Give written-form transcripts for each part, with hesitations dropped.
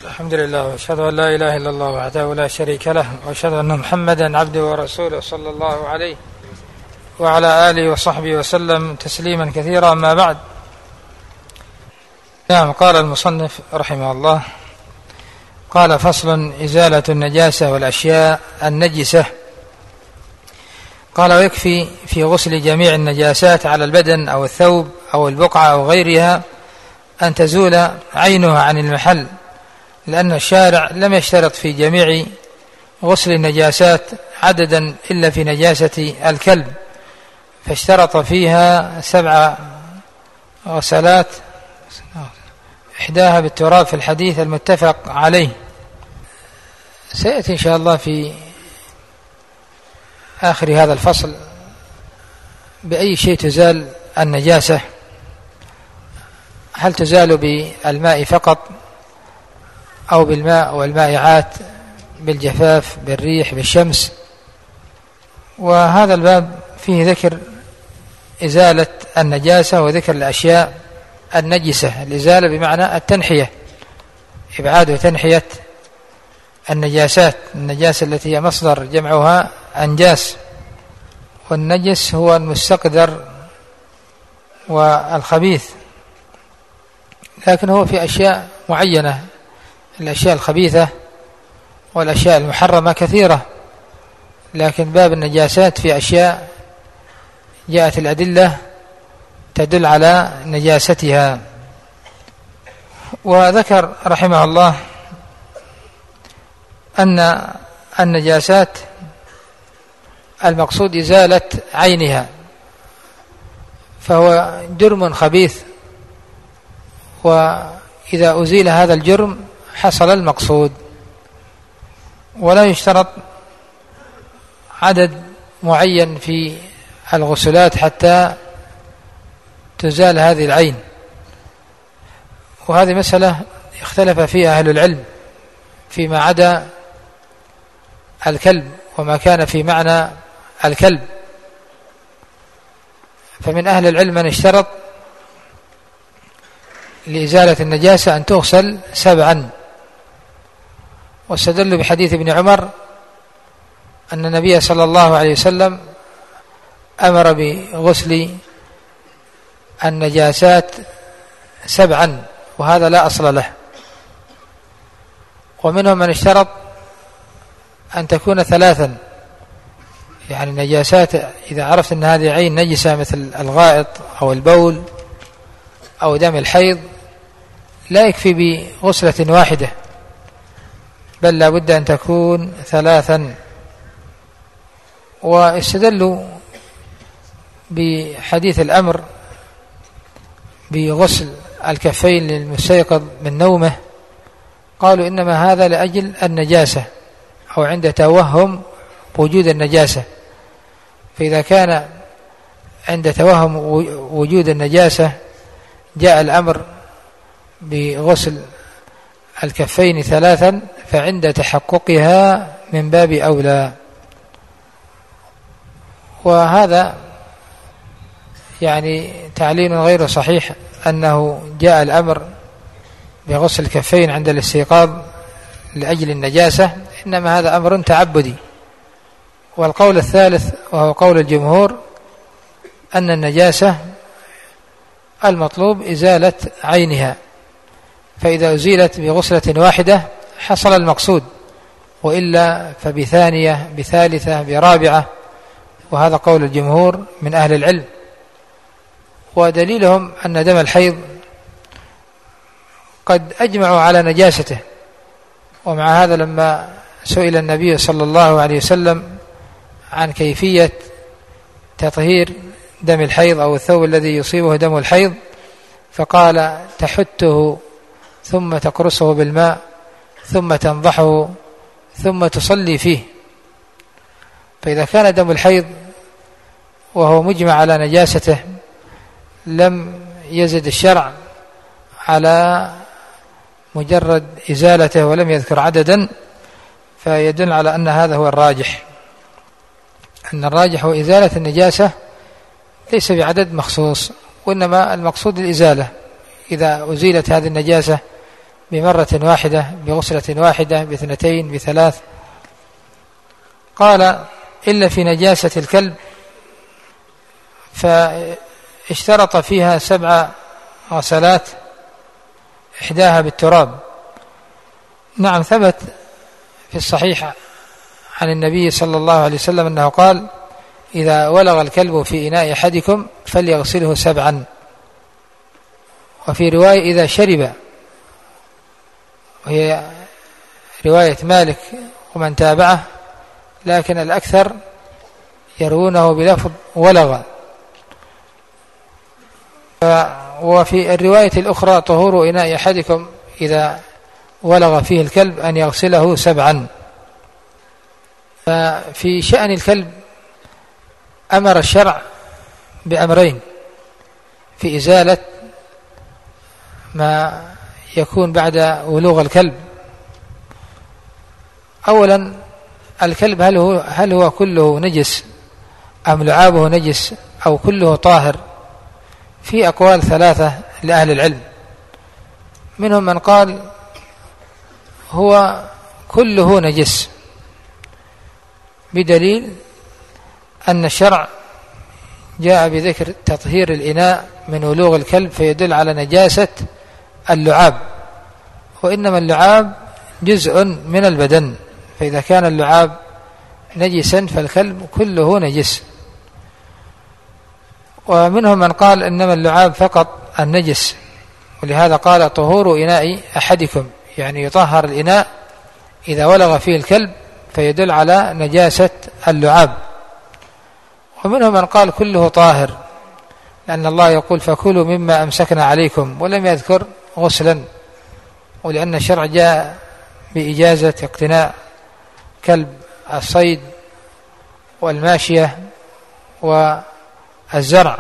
الحمد لله، وأشهد أن لا إله إلا الله وحده لا شريك له، وأشهد أن محمدا عبده ورسوله صلى الله عليه وعلى آله وصحبه وسلم تسليما كثيرا. أما بعد، نعم، قال المصنف رحمه الله: قال: فصل: إزالة النجاسة والأشياء النجسة. قال: ويكفي في غسل جميع النجاسات على البدن أو الثوب أو البقعة أو غيرها أن تزول عينها عن المحل، لأن الشارع لم يشترط في جميع غسل النجاسات عددا إلا في نجاسة الكلب، فاشترط فيها 7 غسلات، إحداها بالتراب في الحديث المتفق عليه. سيأتي إن شاء الله في آخر هذا الفصل بأي شيء تزال النجاسة، هل تزال بالماء فقط أو بالماء والمائعات، بالجفاف، بالريح، بالشمس. وهذا الباب فيه ذكر إزالة النجاسة وذكر الأشياء النجسة. الإزالة بمعنى التنحية، إبعاد وتنحية النجاسات، النجاسة التي هي مصدر جمعها أنجاس، والنجس هو المستقدر والخبيث، لكن هو في أشياء معينة. الأشياء الخبيثة والأشياء المحرمة كثيرة، لكن باب النجاسات في أشياء جاءت الأدلة تدل على نجاستها. وذكر رحمه الله أن النجاسات المقصود إزالة عينها، فهو جرم خبيث، وإذا أزيل هذا الجرم حصل المقصود، ولا يشترط عدد معين في الغسلات حتى تزال هذه العين. وهذه مسألة اختلف فيها أهل العلم فيما عدا الكلب وما كان في معنى الكلب، فمن أهل العلم من اشترط لإزالة النجاسة أن تغسل 7، واستدلوا بحديث ابن عمر أن النبي صلى الله عليه وسلم أمر بغسل النجاسات 7، وهذا لا أصل له. ومنهم من اشترط أن تكون 3، يعني النجاسات إذا عرفت أن هذه عين نجسة مثل الغائط أو البول أو دم الحيض لا يكفي بغسلة واحدة، بل لا بد أن تكون 3. واستدلوا بحديث الأمر بغسل الكفين للمستيقظ من نومه، قالوا إنما هذا لأجل النجاسة أو عند توهم وجود النجاسة، فإذا كان عند توهم وجود النجاسة جاء الأمر بغسل الكفين 3، فعند تحققها من باب أولى. وهذا يعني تعليل غير صحيح أنه جاء الأمر بغسل الكفين عند الاستيقاظ لأجل النجاسة، إنما هذا أمر تعبدي. والقول الثالث وهو قول الجمهور أن النجاسة المطلوب إزالة عينها، فإذا أزيلت بغسلة واحدة حصل المقصود، وإلا فبثانية، بثالثة، برابعة، وهذا قول الجمهور من أهل العلم. ودليلهم أن دم الحيض قد أجمعوا على نجاسته، ومع هذا لما سئل النبي صلى الله عليه وسلم عن كيفية تطهير دم الحيض أو الثوب الذي يصيبه دم الحيض، فقال: تحته ثم تقرصه بالماء ثم تنضحه ثم تصلي فيه. فإذا كان دم الحيض وهو مجمع على نجاسته لم يزد الشرع على مجرد إزالته ولم يذكر عددا، فيدل على أن هذا هو الراجح، أن الراجح هو إزالة النجاسة ليس بعدد مخصوص، وإنما المقصود الإزالة. إذا أزيلت هذه النجاسة بمرة واحدة، بغسلة واحدة، باثنتين، بثلاث. قال إلا في نجاسة الكلب فاشترط فيها 7 غسلات إحداها بالتراب. نعم، ثبت في الصحيح عن النبي صلى الله عليه وسلم أنه قال: إذا ولغ الكلب في إناء أحدكم فليغسله 7. وفي رواية إذا شرب، وهي رواية مالك ومن تابعه، لكن الأكثر يروونه بلفظ ولغ. وفي الرواية الأخرى: طهور إناء أحدكم إذا ولغ فيه الكلب أن يغسله 7. ففي شأن الكلب أمر الشرع بأمرين في إزالة ما يكون بعد ولوغ الكلب. أولا، الكلب هل هو كله نجس أم لعابه نجس أو كله طاهر؟ في أقوال 3 لأهل العلم، منهم من قال هو كله نجس، بدليل أن الشرع جاء بذكر تطهير الإناء من ولوغ الكلب فيدل على نجاسة اللعاب، وإنما اللعاب جزء من البدن، فإذا كان اللعاب نجسا فالكلب كله نجس. ومنهم من قال إنما اللعاب فقط النجس، ولهذا قال: طهور إناء أحدكم، يعني يطهر الإناء إذا ولغ فيه الكلب، فيدل على نجاسة اللعاب. ومنهم من قال كله طاهر، لأن الله يقول: فكلوا مما أمسكنا عليكم، ولم يذكر غسلا، ولأن الشرع جاء بإجازة اقتناء كلب الصيد والماشية والزرع.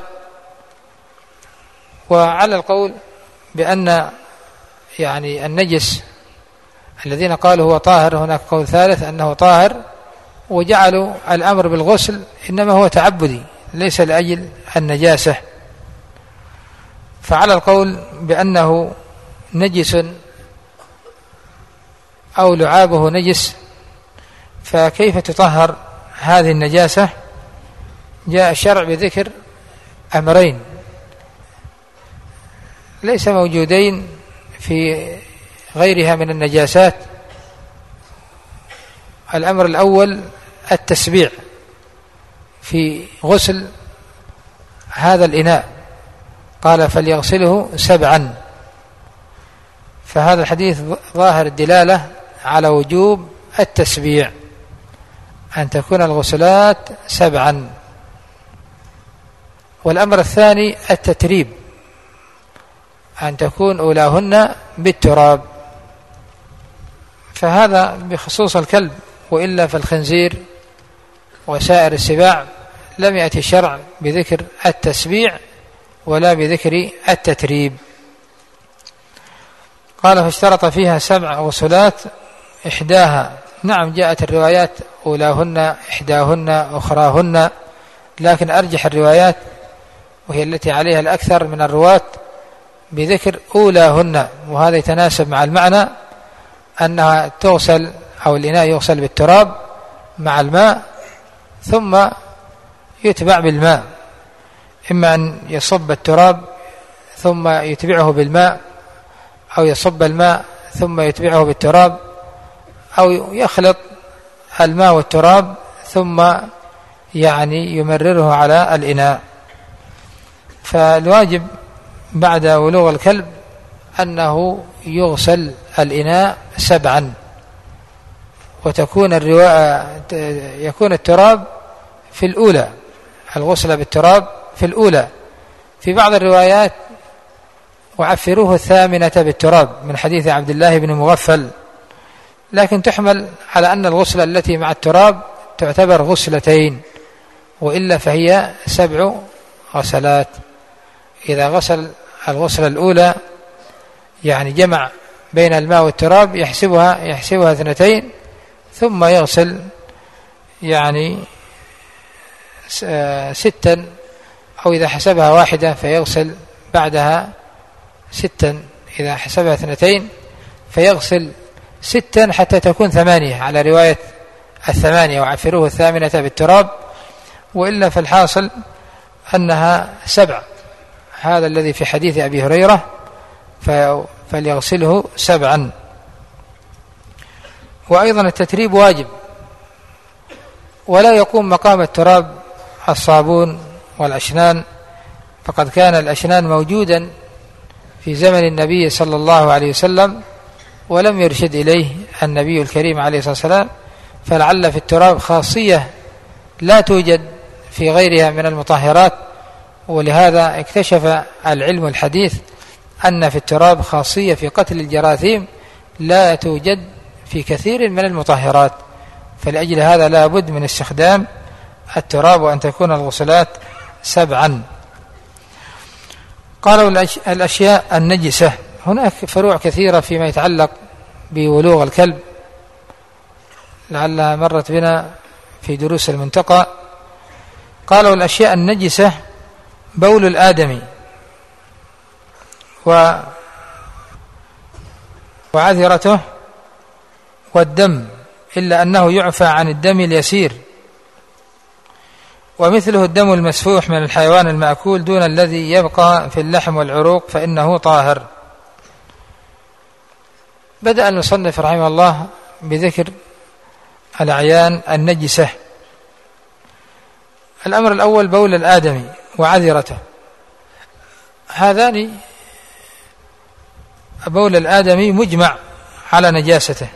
وعلى القول بأن يعني النجس الذين قالوا هو طاهر، هناك قول ثالث أنه طاهر، وجعلوا الأمر بالغسل إنما هو تعبدي ليس لأجل النجاسة. فعلى القول بأنه نجس أو لعابه نجس، فكيف تطهر هذه النجاسة؟ جاء الشرع بذكر أمرين ليس موجودين في غيرها من النجاسات. الأمر الأول التسبيع في غسل هذا الإناء، قال: فليغسله 7. فهذا الحديث ظاهر الدلالة على وجوب التسبيع، أن تكون الغسلات 7. والأمر الثاني التتريب، أن تكون أولاهن بالتراب. فهذا بخصوص الكلب، وإلا فالخنزير وسائر السباع لم يأتي الشرع بذكر التسبيع ولا بذكر التتريب. قال: فاشترط فيها 7 غسلات إحداها. نعم، جاءت الروايات أولاهن، إحداهن، أخراهن، لكن أرجح الروايات وهي التي عليها الأكثر من الرواة بذكر أولاهن، وهذا يتناسب مع المعنى أنها تغسل أو الإناء يغسل بالتراب مع الماء ثم يتبع بالماء، إما أن يصب التراب ثم يتبعه بالماء، أو يصب الماء ثم يتبعه بالتراب، أو يخلط الماء والتراب ثم يعني يمرره على الإناء. فالواجب بعد ولوغ الكلب أنه يغسل الإناء 7، وتكون يكون التراب في الأولى، الغسل بالتراب في الأولى. في بعض الروايات: وعفروه 8 بالتراب، من حديث عبد الله بن مغفل، لكن تحمل على أن الغسلة التي مع التراب تعتبر غسلتين، وإلا فهي 7 غسلات. إذا غسل الغسلة الأولى يعني جمع بين الماء والتراب يحسبها 2، ثم يغسل يعني 6، أو إذا حسبها 1 فيغسل بعدها 6، إذا حسبها 2 فيغسل 6 حتى تكون 8 على رواية 8 وعفروه 8 بالتراب، وإلا فالحاصل أنها 7، هذا الذي في حديث أبي هريرة، فليغسله 7. وأيضا التتريب واجب، ولا يقوم مقام التراب الصابون والأشنان، فقد كان الأشنان موجودا في زمن النبي صلى الله عليه وسلم ولم يرشد إليه النبي الكريم عليه الصلاة والسلام، فلعل في التراب خاصية لا توجد في غيرها من المطهرات، ولهذا اكتشف العلم الحديث أن في التراب خاصية في قتل الجراثيم لا توجد في كثير من المطهرات، فلأجل هذا لا بد من استخدام التراب وأن تكون الغسلات 7. قالوا الأشياء النجسة، هناك فروع كثيرة فيما يتعلق بولوغ الكلب، لعلها مرت بنا في دروس المنتقى. قالوا الأشياء النجسة بول الآدمي وعذرته والدم، إلا أنه يعفى عن الدم اليسير، ومثله الدم المسفوح من الحيوان المأكول دون الذي يبقى في اللحم والعروق فإنه طاهر. بدأ المصنف رحمه الله بذكر الأعيان النجسة. الأمر الأول بول الآدمي وعذرته، هذان بول الآدمي مجمع على نجاسته،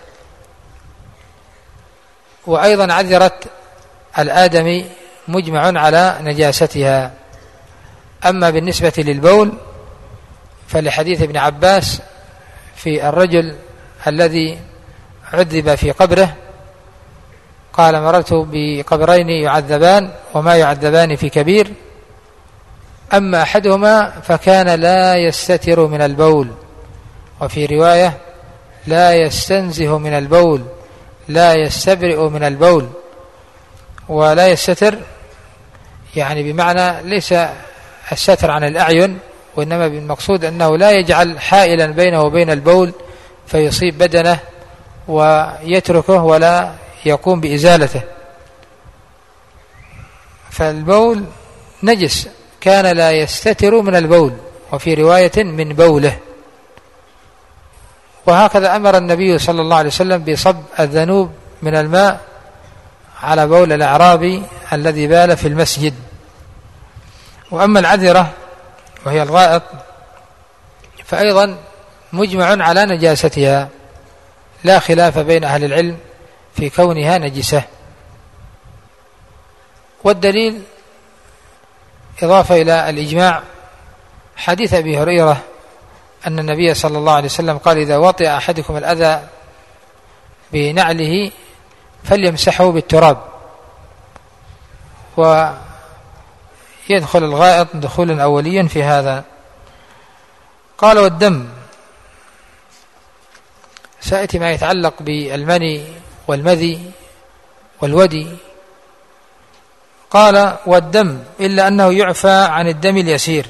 وأيضا عذرة الآدمي مجمع على نجاستها. أما بالنسبة للبول فلحديث ابن عباس في الرجل الذي عذب في قبره، قال مررت بقبرين يعذبان وما يعذبان في كبير، أما أحدهما فكان لا يستتر من البول، وفي رواية لا يستنزه من البول، لا يستبرئ من البول. ولا يستتر يعني بمعنى ليس الستر عن الأعين، وإنما بالمقصود أنه لا يجعل حائلا بينه وبين البول فيصيب بدنه ويتركه ولا يقوم بإزالته. فالبول نجس، كان لا يستتر من البول، وفي رواية من بوله. وهكذا أمر النبي صلى الله عليه وسلم بصب الذنوب من الماء على بول الأعرابي الذي بال في المسجد. وأما العذرة وهي الغائط فأيضا مجمع على نجاستها، لا خلاف بين أهل العلم في كونها نجسة. والدليل إضافة إلى الإجماع حديث أبي هريرة أن النبي صلى الله عليه وسلم قال: إذا وطئ أحدكم الأذى بنعله فليمسحه بالتراب. ويدخل الغائط دخولا أوليا في هذا. قال: والدم، سأتي ما يتعلق بالمني والمذي والودي. قال: والدم إلا أنه يعفى عن الدم اليسير.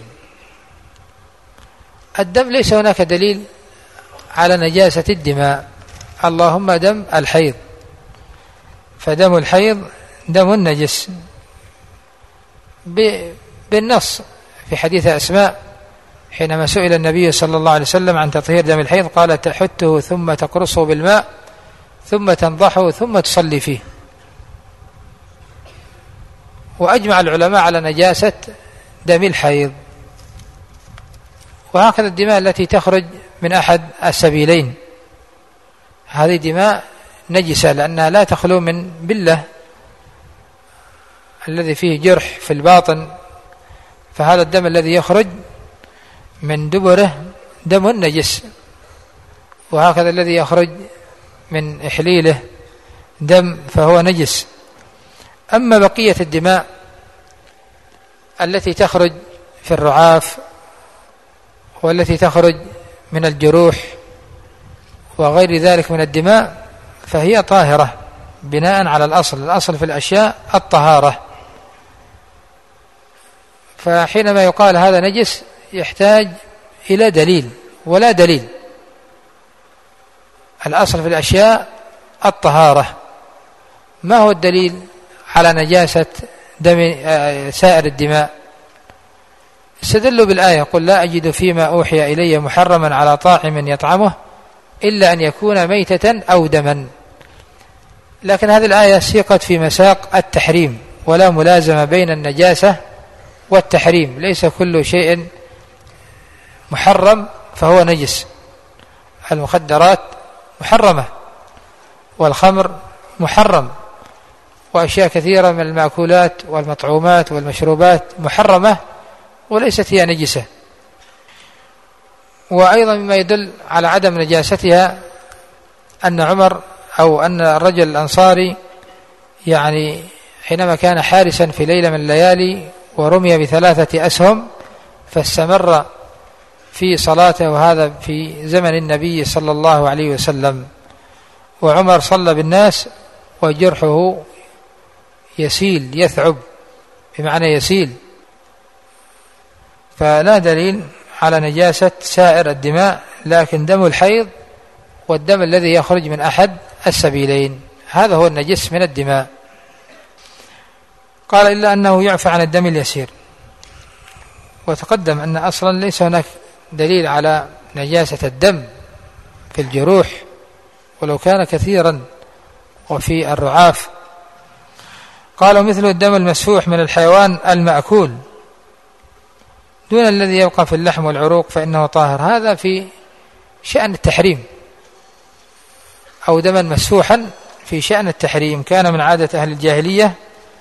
الدم ليس هناك دليل على نجاسة الدماء، اللهم دم الحيض، فدم الحيض دم نجس بالنص في حديث أسماء حينما سئل النبي صلى الله عليه وسلم عن تطهير دم الحيض قال: تحته ثم تقرصه بالماء ثم تنضحه ثم تصلي فيه. وأجمع العلماء على نجاسة دم الحيض. وهكذا الدماء التي تخرج من أحد السبيلين، هذه دماء نجسة لأنها لا تخلو من بلة الذي فيه جرح في الباطن، فهذا الدم الذي يخرج من دبره دم نجس. وهكذا الذي يخرج من إحليله دم فهو نجس. أما بقية الدماء التي تخرج في الرعاف والتي تخرج من الجروح وغير ذلك من الدماء فهي طاهرة بناء على الأصل في الأشياء الطهارة. فحينما يقال هذا نجس يحتاج إلى دليل، ولا دليل. الأصل في الأشياء الطهارة. ما هو الدليل على نجاسة دم سائر الدماء؟ استدلوا بالآية: قل لا أجد فيما أوحي إلي محرما على طاعم يطعمه إلا أن يكون ميتة أو دما. لكن هذه الآية سيقت في مساق التحريم، ولا ملازمة بين النجاسة والتحريم. ليس كل شيء محرم فهو نجس. المخدرات محرمة، والخمر محرم، وأشياء كثيرة من المأكولات والمطعومات والمشروبات محرمة وليست هي نجسة. وأيضا مما يدل على عدم نجاستها أن عمر أو أن الرجل الأنصاري يعني حينما كان حارسا في ليلة من الليالي ورمي ب3 أسهم فاستمر في صلاته، وهذا في زمن النبي صلى الله عليه وسلم، وعمر صلى بالناس وجرحه يسيل، يثعب بمعنى يسيل. فلا دليل على نجاسة سائر الدماء، لكن دم الحيض والدم الذي يخرج من أحد السبيلين هذا هو النجس من الدماء. قال: إلا أنه يعفى عن الدم اليسير. وتقدم أن أصلا ليس هناك دليل على نجاسة الدم في الجروح ولو كان كثيرا وفي الرعاف. قالوا: مثل الدم المسفوح من الحيوان المأكول دون الذي يبقى في اللحم والعروق فإنه طاهر. هذا في شأن التحريم، أو دما مسفوحا في شأن التحريم. كان من عادة أهل الجاهلية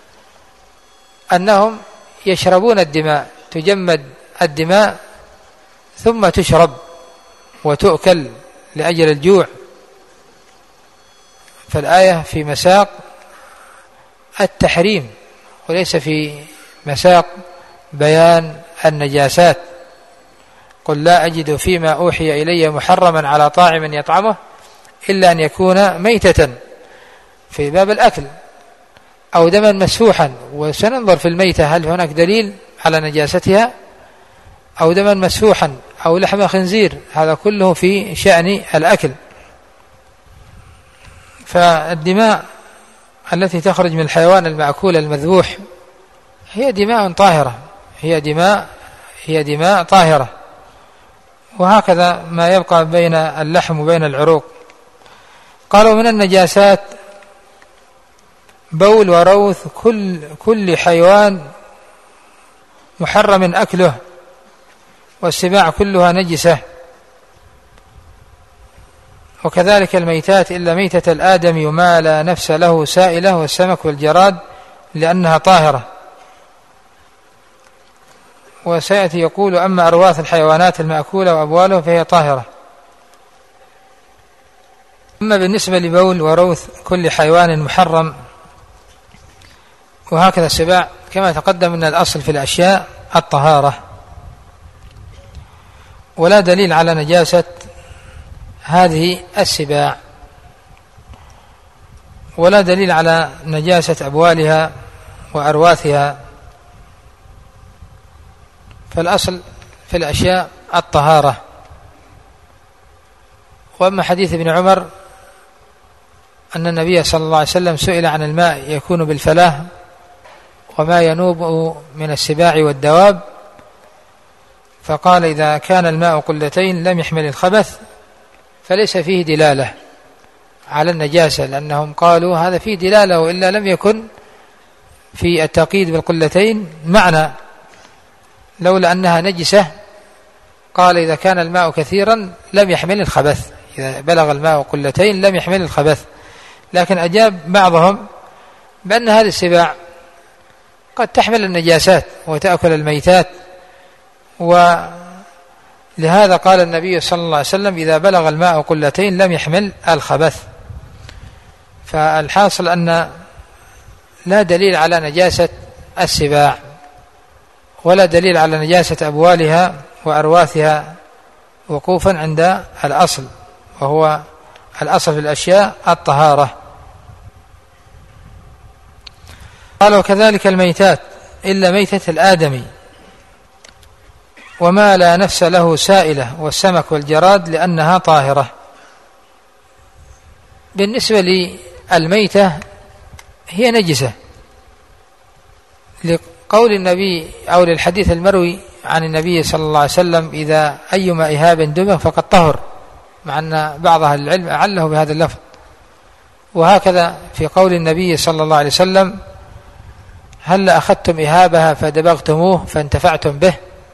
أنهم يشربون الدماء، تجمد الدماء ثم تشرب وتؤكل لأجل الجوع. فالآية في مساق التحريم وليس في مساق بيان النجاسات. قل لا أجد فيما أوحي إلي محرما على طاعم يطعمه إلا أن يكون ميتة في باب الأكل أو دما مسفوحا. وسننظر في الميتة هل هناك دليل على نجاستها، أو دما مسفوحا أو لحم خنزير، هذا كله في شأن الأكل. فالدماء التي تخرج من الحيوان المأكول المذبوح هي دماء طاهرة، هي دماء طاهرة. وهكذا ما يبقى بين اللحم وبين العروق. قالوا: من النجاسات بول وروث كل حيوان محرم أكله، والسباع كلها نجسة، وكذلك الميتات إلا ميتة الآدمي وما لا نفس له سائلة والسمك والجراد لأنها طاهرة. وسيأتي يقول: أما أرواث الحيوانات المأكولة وأبوالها فهي طاهرة. أما بالنسبة لبول وروث كل حيوان محرم، وهكذا السباع كما تقدم أن الأصل في الأشياء الطهارة، ولا دليل على نجاسة هذه السباع، ولا دليل على نجاسة أبوالها وأرواثها. فالأصل في الأشياء الطهارة. وأما حديث ابن عمر أن النبي صلى الله عليه وسلم سئل عن الماء يكون بالفلاة وما ينوب من السباع والدواب، فقال: إذا كان الماء قلتين لم يحمل الخبث فليس فيه دلالة على النجاسة، لأنهم قالوا هذا فيه دلالة، وإلا لم يكن في التقييد بالقلتين معنى، لولا أنها نجسة قال: إذا كان الماء كثيرا لم يحمل الخبث، إذا بلغ الماء قلتين لم يحمل الخبث. لكن أجاب بعضهم بأن هذه السباع قد تحمل النجاسات وتأكل الميتات، ولهذا قال النبي صلى الله عليه وسلم: إذا بلغ الماء قلتين لم يحمل الخبث. فالحاصل أن لا دليل على نجاسة السباع، ولا دليل على نجاسة أبوالها وأرواثها وقوفا عند الأصل، وهو الأصل في الأشياء الطهارة. قال: وكذلك الميتات إلا ميتة الآدمي وما لا نفس له سائلة والسمك والجراد لأنها طاهرة. بالنسبة للميتة هي نجسة لقول النبي أو للحديث المروي عن النبي صلى الله عليه وسلم: إذا أيما إهاب دمغ فقد طهر، مع أن بعض أهل العلم أعله بهذا اللفظ. وهكذا في قول النبي صلى الله عليه وسلم: هل أخذتم إهابها فدبغتموه فانتفعتم به.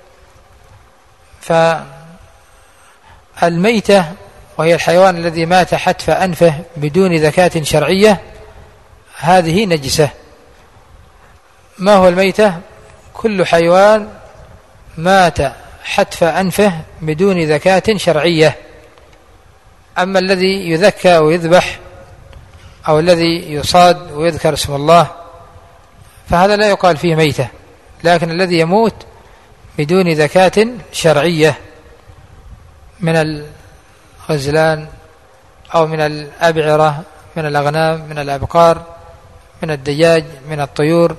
فالميتة وهي الحيوان الذي مات حتف أنفه بدون زكاة شرعية هذه نجسة. ما هو الميتة؟ كل حيوان مات حتف أنفه بدون زكاة شرعية. أما الذي يذكى ويذبح أو الذي يصاد ويذكر اسم الله فهذا لا يقال فيه ميتة، لكن الذي يموت بدون زكاة شرعية من الغزلان أو من الأبعرة، من الأغنام، من الأبقار، من الدجاج، من الطيور،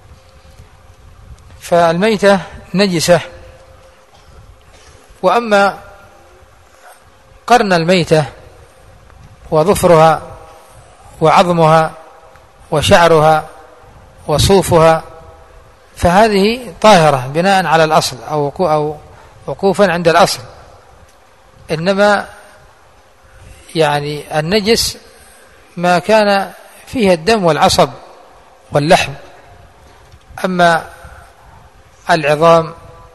فالميتة نجسة. وأما قرن الميتة وظفرها وعظمها وشعرها وصوفها فهذه طاهرة بناء على الأصل أو وقوفا عند الأصل، إنما يعني النجس ما كان فيه الدم والعصب واللحم. أما العظام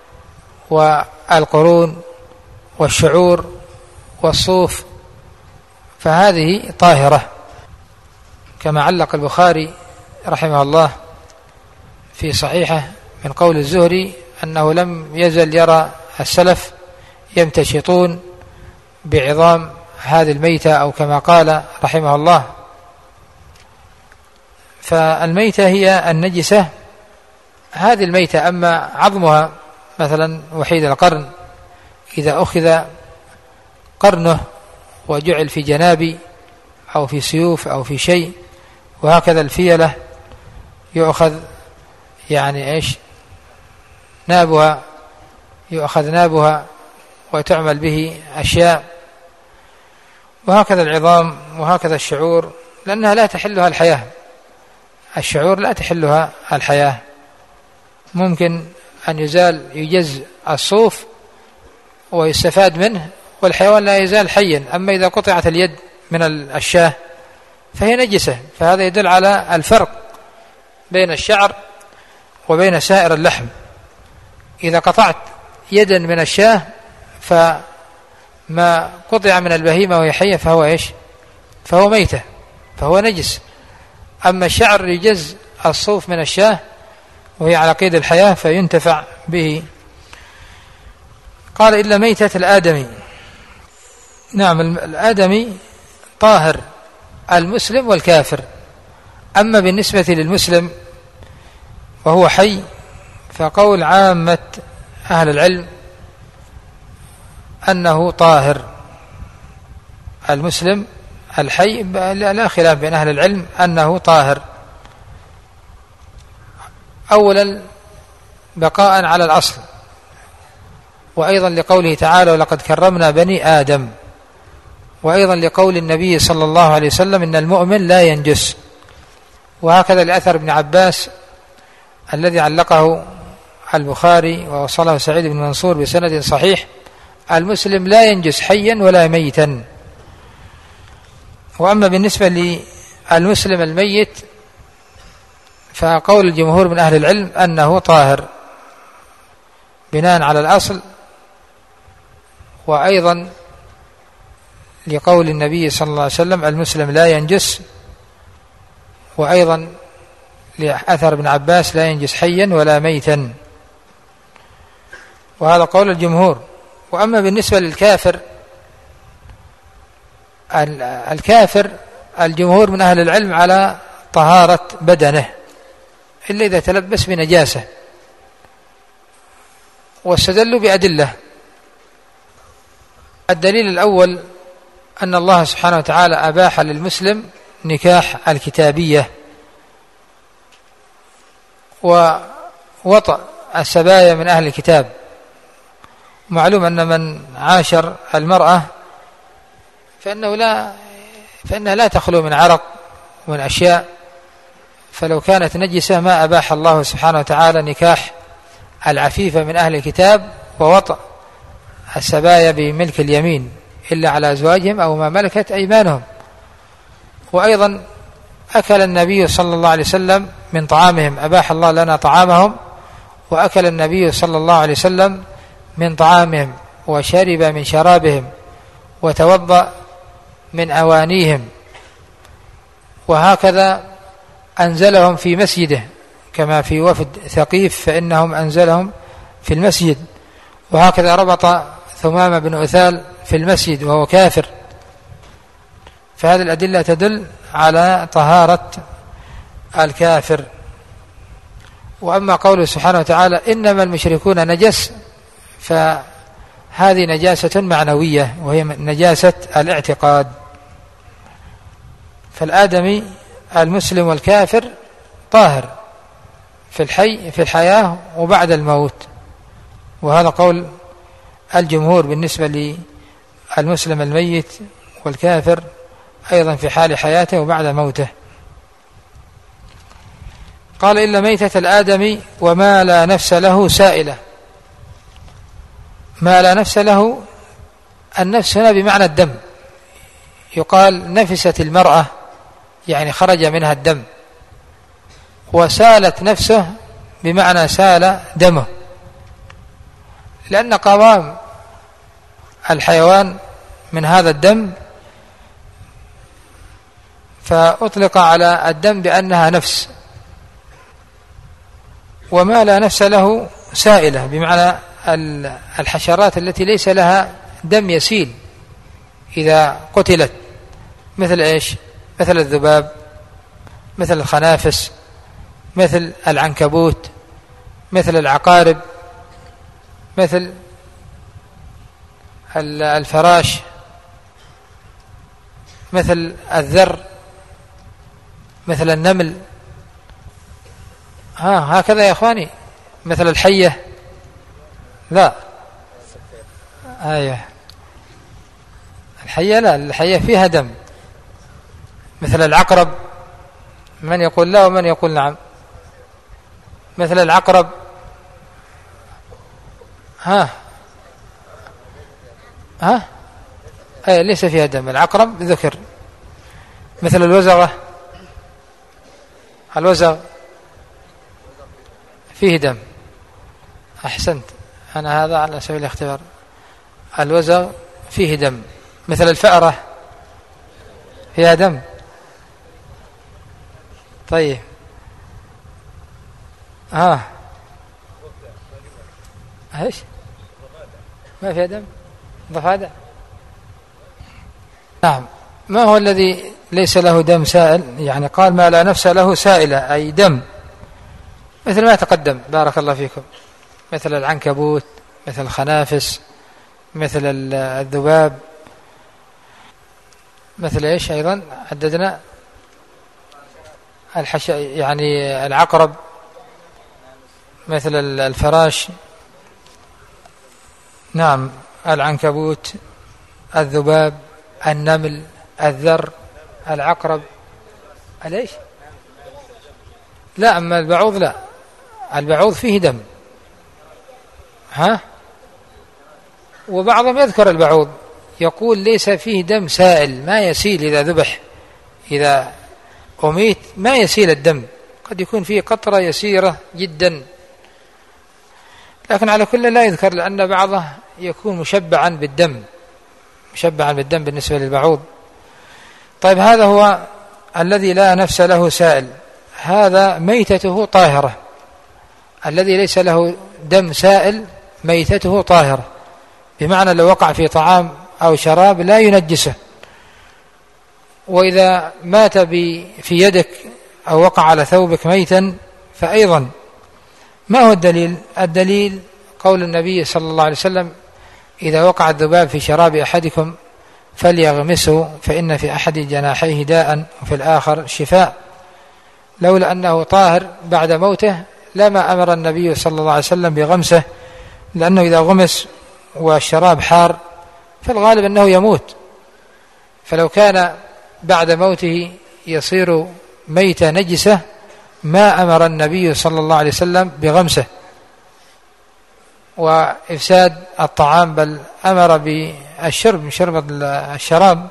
والقرون والشعور والصوف فهذه طاهرة، كما علق البخاري رحمه الله في صحيحه من قول الزهري أنه لم يزل يرى السلف يمتشطون بعظام هذه الميتة، أو كما قال رحمه الله. فالميتة هي النجسة هذه الميتة. أما عظمها مثلا وحيد القرن إذا أخذ قرنه وجعل في جنابي أو في سيوف أو في شيء، وهكذا الفيلة يؤخذ نابها، يؤخذ نابها وتعمل به أشياء، وهكذا العظام وهكذا الشعور، لأنها لا تحلها الحياة. الشعور لا تحلها الحياة، ممكن أن يجز الصوف ويستفاد منه والحيوان لا يزال حيا. أما إذا قطعت اليد من الشاة فهي نجسة. فهذا يدل على الفرق بين الشعر وبين سائر اللحم. إذا قطعت يدا من الشاة فما قطع من البهيمة وهي حية فهو إيش؟ فهو ميتة، فهو نجس. أما الشعر يجز الصوف من الشاة وهي على قيد الحياة فينتفع به. قال: إلا ميتة الآدمي. نعم، الآدمي طاهر، المسلم والكافر. أما بالنسبة للمسلم وهو حي فقول عامة أهل العلم أنه طاهر. المسلم الحي لا خلاف بين أهل العلم أنه طاهر، أولا بقاء على الأصل، وأيضا لقوله تعالى: ولقد كرمنا بني آدم، وأيضا لقول النبي صلى الله عليه وسلم: إن المؤمن لا ينجس. وهكذا لأثر ابن عباس الذي علقه البخاري ووصله سعيد بن منصور بسند صحيح: المسلم لا ينجس حيا ولا ميتا. وأما بالنسبة للمسلم الميت فقول الجمهور من أهل العلم أنه طاهر بناء على الأصل، وأيضا لقول النبي صلى الله عليه وسلم: المسلم لا ينجس، وأيضا لأثر ابن عباس: لا ينجس حيا ولا ميتا. وهذا قول الجمهور. وأما بالنسبة للكافر، الكافر الجمهور من أهل العلم على طهارة بدنه إلا إذا تلبس بنجاسة، واستدلوا بأدلة. الدليل الأول أن الله سبحانه وتعالى أباح للمسلم نكاح الكتابية ووطأ السبايا من أهل الكتاب. معلوم أن من عاشر المرأة فإنه لا فإنها لا تخلو من عرق ومن أشياء، فلو كانت نجسة ما أباح الله سبحانه وتعالى نكاح العفيفة من أهل الكتاب ووطأ السبايا بملك اليمين إلا على أزواجهم أو ما ملكت أيمانهم. وأيضا أكل النبي صلى الله عليه وسلم من طعامهم، أباح الله لنا طعامهم، وأكل النبي صلى الله عليه وسلم من طعامهم وشرب من شرابهم وتوضأ من أوانيهم، وهكذا أنزلهم في مسجده كما في وفد ثقيف فإنهم أنزلهم في المسجد، وهكذا ربط ثمامة بن أثال في المسجد وهو كافر. فهذه الأدلة تدل على طهارة الكافر. وأما قوله سبحانه وتعالى إنما المشركون نجس، فهذه نجاسة معنوية وهي نجاسة الاعتقاد. فالآدمي المسلم والكافر طاهر في الحياة وبعد الموت، وهذا قول الجمهور بالنسبة للمسلم الميت والكافر أيضا في حال حياته وبعد موته. قال إلا ميتة الآدمي وما لا نفس له سائلة. ما لا نفس له، النفس هنا بمعنى الدم، يقال نفست المرأة يعني خرج منها الدم، وسالت نفسه بمعنى سال دمه، لأن قوام الحيوان من هذا الدم، فأطلق على الدم بأنها نفس. وما لا نفس له سائلة بمعنى الحشرات التي ليس لها دم يسيل إذا قتلت، مثل إيش؟ مثل الذباب، مثل الخنافس، مثل العنكبوت، مثل العقارب، مثل الفراش، مثل الذر، مثل النمل، هكذا يا أخواني، مثل الحية، لا الحية لا، الحية فيها دم، مثل العقرب، من يقول لا ومن يقول نعم، مثل العقرب ليس فيها دم، العقرب ذكر. مثل الوزغة، الوزغ فيه دم، أحسنت، أنا هذا على سبيل الاختبار، الوزغ فيه دم. مثل الفأرة فيها دم، طيب ايش ما فيها دم؟ ضفادع، نعم. ما هو الذي ليس له دم سائل؟ يعني قال ما لا نفس له سائلة أي دم، مثل ما تقدم بارك الله فيكم، مثل العنكبوت، مثل الخنافس، مثل الذباب، مثل ايش ايضا عددنا؟ يعني العقرب، مثل الفراش، نعم، العنكبوت، الذباب، النمل، الذر، العقرب، ليش؟ لا، أما البعوض لا، البعوض فيه دم، وبعضهم يذكر البعوض يقول ليس فيه دم سائل، ما يسيل إذا ذبح، إذا أميت ما يسيل الدم، قد يكون فيه قطرة يسيرة جدا، لكن على كل لا يذكر، لأن بعضه يكون مشبعا بالدم بالنسبة للبعوض. طيب هذا هو الذي لا نفس له سائل، هذا ميتته طاهرة، الذي ليس له دم سائل ميتته طاهرة، بمعنى لو وقع في طعام أو شراب لا ينجسه. وإذا مات في يدك أو وقع على ثوبك ميتا فأيضا ما هو الدليل؟ الدليل قول النبي صلى الله عليه وسلم إذا وقع الذباب في شراب أحدكم فليغمسه فإن في أحد جناحيه داء وفي الآخر شفاء. لولا أنه طاهر بعد موته لما أمر النبي صلى الله عليه وسلم بغمسه، لأنه إذا غمس والشراب حار فالغالب أنه يموت، فلو كان بعد موته يصير ميتة نجسة ما أمر النبي صلى الله عليه وسلم بغمسه وإفساد الطعام، بل أمر بالشرب من شرب الشراب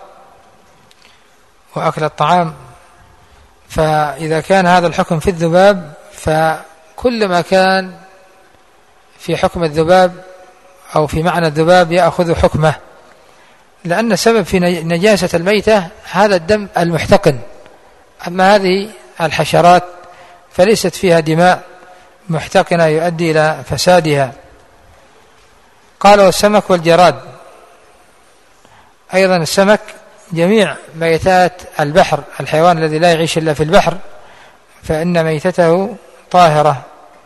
وأكل الطعام. فإذا كان هذا الحكم في الذباب، فكل ما كان في حكم الذباب أو في معنى الذباب يأخذ حكمه، لأن السبب في نجاسة الميتة هذا الدم المحتقن. أما هذه الحشرات فليست فيها دماء محتقنة يؤدي إلى فسادها. قال والسمك والجراد، أيضا السمك جميع ميتات البحر، الحيوان الذي لا يعيش إلا في البحر فإن ميتته طاهرة.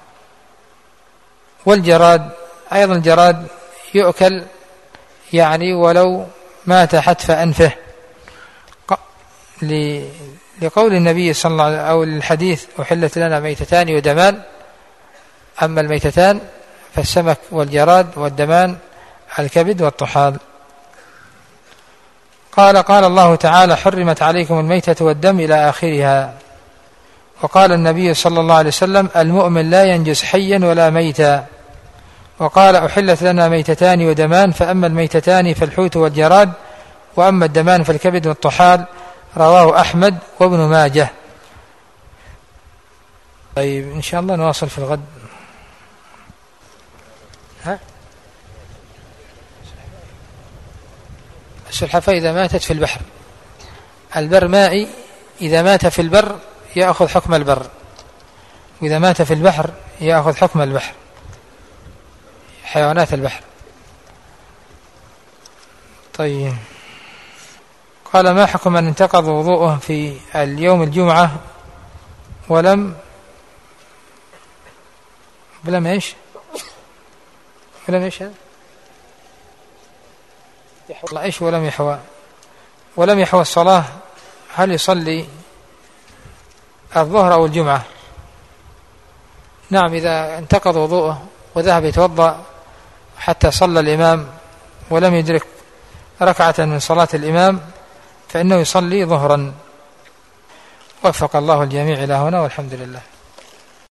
والجراد أيضا، الجراد يؤكل يعني ولو مات حتف أنفه، لقول النبي صلى الله عليه وسلم أو الحديث أحلت لنا ميتتان ودمان. أما الميتتان فالسمك والجراد، والدمان الكبد والطحال. قال الله تعالى حرمت عليكم الميتة والدم إلى آخرها. وقال النبي صلى الله عليه وسلم المؤمن لا ينجس حيا ولا ميتا. وقال أحلت لنا ميتتان ودمان، فأما الميتتان فالحوت والجراد، وأما الدمان فالكبد والطحال. رواه أحمد وابن ماجه. طيب إن شاء الله نواصل في الغد. السلحفاة إذا ماتت في البحر، البر مائي، إذا مات في البر يأخذ حكم البر، وإذا مات في البحر يأخذ حكم البحر، حيوانات البحر. طيب قال ما حكم من انتقض وضوءه في اليوم الجمعة ولم ايش ولم يحوى الصلاة، هل يصلي الظهر أو الجمعة؟ نعم، إذا انتقض وضوءه وذهب يتوضأ حتى صلى الإمام ولم يدرك ركعة من صلاة الإمام فإنه يصلي ظهرا. وفق الله الجميع إلى هنا، والحمد لله.